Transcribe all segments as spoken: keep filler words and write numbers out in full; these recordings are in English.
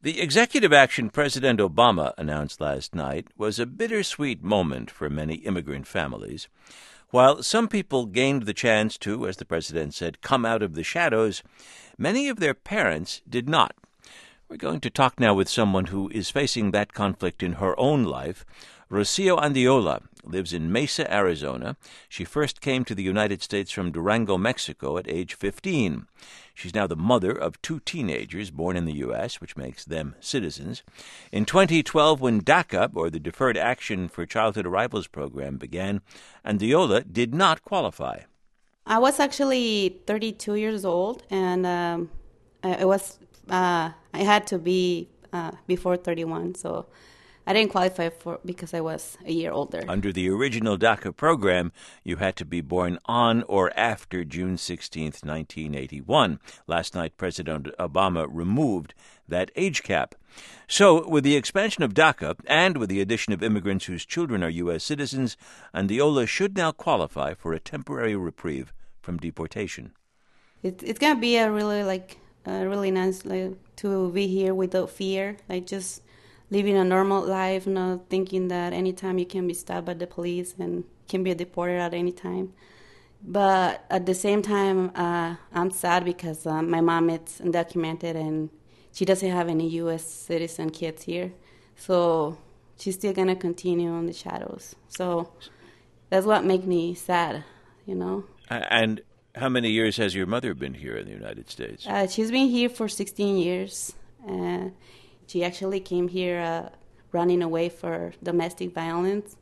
The executive action President Obama announced last night was a bittersweet moment for many immigrant families. While some people gained the chance to, as the president said, come out of the shadows, many of their parents did not. We're going to talk now with someone who is facing that conflict in her own life. Rocio Andiola lives in Mesa, Arizona. She first came to the United States from Durango, Mexico at age fifteen. She's now the mother of two teenagers born in the U S, which makes them citizens. In twenty twelve, when DACA, or the Deferred Action for Childhood Arrivals program, began, Andiola did not qualify. I was actually thirty-two years old, and um, I was uh, I had to be uh, before thirty-one, so I didn't qualify for because I was a year older. Under the original DACA program, you had to be born on or after June sixteenth, nineteen eighty-one. Last night, President Obama removed that age cap. So, with the expansion of DACA and with the addition of immigrants whose children are U S citizens, Andiola should now qualify for a temporary reprieve from deportation. It, it's gonna be a really like uh, really nice like, to be here without fear, like just living a normal life, not thinking that anytime you can be stopped by the police and can be deported at any time. But at the same time, uh, I'm sad because uh, my mom is undocumented and she doesn't have any U S citizen kids here. So she's still going to continue in the shadows. So that's what makes me sad, you know. And how many years has your mother been here in the United States? Uh, she's been here for sixteen years. Uh, She actually came here uh, running away for domestic violence.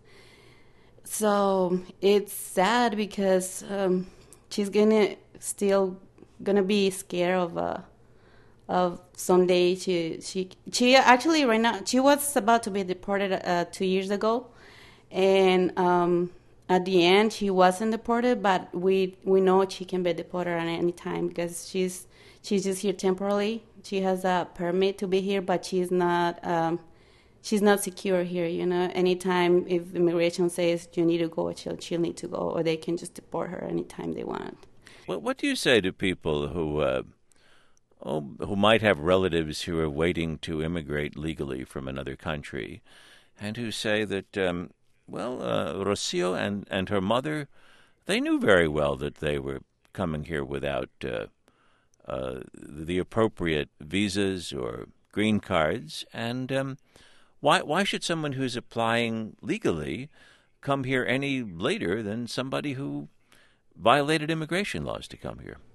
So it's sad because um, she's gonna still gonna be scared of uh, of someday she she she actually right now she was about to be deported uh, two years ago, and um, at the end she wasn't deported, but we we know she can be deported at any time because she's she's just here temporarily. She has a permit to be here, but she's not um, she's not secure here, you know. Anytime if immigration says you need to go, she'll, she'll need to go, or they can just deport her anytime they want. Well, what do you say to people who, uh, oh, who might have relatives who are waiting to immigrate legally from another country and who say that, um, well, uh, Rocio and, and her mother, they knew very well that they were coming here without uh, Uh, the appropriate visas or green cards, and um, why why should someone who's applying legally come here any later than somebody who violated immigration laws to come here?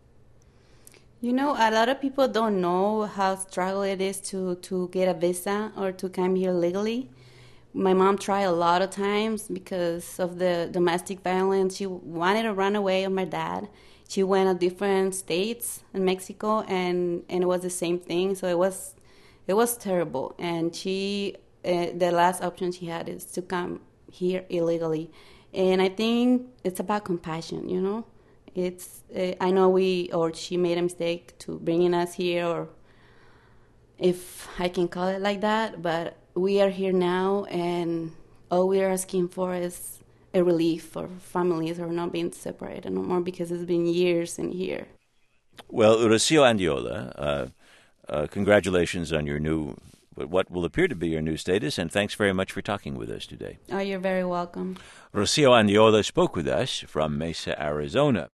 You know, a lot of people don't know how struggle it is to, to get a visa or to come here legally. My mom tried a lot of times because of the domestic violence. She wanted to run away with my dad. She went to different states in Mexico, and, and it was the same thing. So it was it was terrible. And she uh, the last option she had is to come here illegally. And I think it's about compassion, you know. It's uh, I know we or she made a mistake to bringing us here, or if I can call it like that. But we are here now, and all we are asking for is a relief for families who are not being separated no more, because it's been years in here. Well, Rocio Andiola, uh, uh, congratulations on your new, what will appear to be your new status, and thanks very much for talking with us today. Oh, you're very welcome. Rocio Andiola spoke with us from Mesa, Arizona.